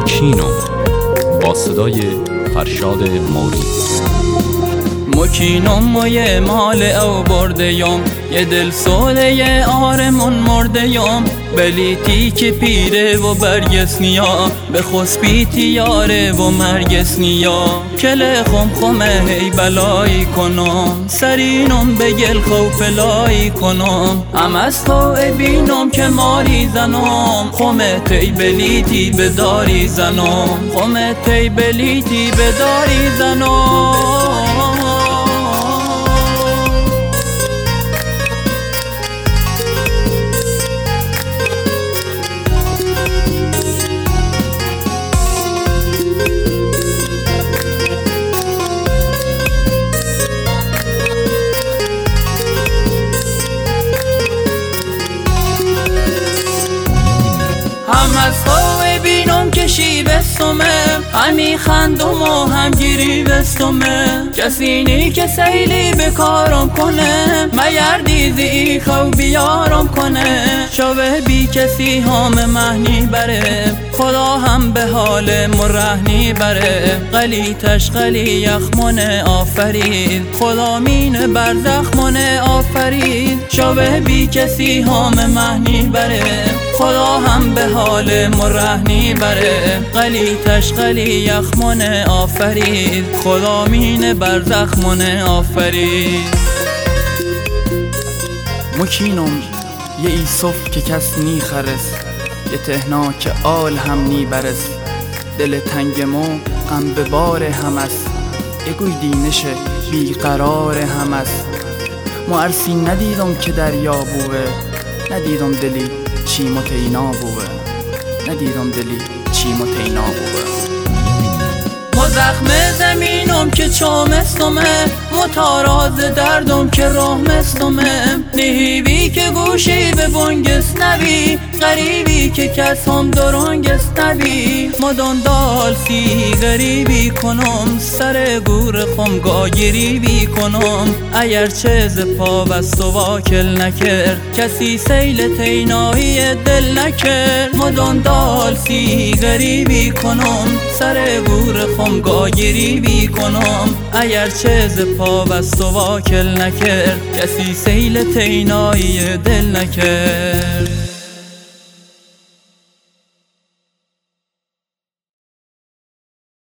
مکینو با صدای فرشاد موری. مکینم مایه مال او برده یم، یه دل سوله آرمون مرده یم. بلیتی که پیره و برگس نیا، به خسبیتی یاره و مرگس نیا. کل خمه هی بلایی کنم، سرینم به گل خوف لایی کنم. ام از تو بینم که ماری زنم، خمه تی بلیتی بداری زنم. خمه تی بلیتی بداری زنم. هم از خواه بینم که شیبستمه، همی خندم و همگیری بستمه. کسی نی که سیلی بکارم کنه، میردیزی ای خو بیارم کنه. شوه بی کسی هم مهنی بره، خدا هم به حال مرهنی بره. قلی تشقلی یخمون آفرید، خدا مین بر زخمون آفرید. شوه بی کسی هم مهنی بره، خدا هم به حال مرهنی بره. قلی تشقلی یخمون آفرید، خدا مین بر زخمون آفرید. مکینم یه ایسف که کس نی خرس، یه تهنا که آل هم نی برس. دل تنگمو غم به بار هم است، یه گوی دینش بیقرار هم است. معرسی ندیدم که دریا بوه، ندیدم دلی چیم و تینا بوه. ندیدم دلی چیم و تینا بوه. ما زخم زمینم که چامستمه، متاراز دردم که راهمستمه. نهیبی که گوشی به بنگست نبی، غریبی که کس هم درنگست نبی. مدان دالسی غریبی کنم، سر گور خمگاه گریبی کنم. اگر چه ز پا بست و واکل نکرد، کسی سیل تینایی دل نکرد. مدان دالسی غریبی کنم، سر گور خمگاه گریبی کنم. اگر چه ز پا بست و واکل نکرد، کسی سیل تینایی دل نکرد.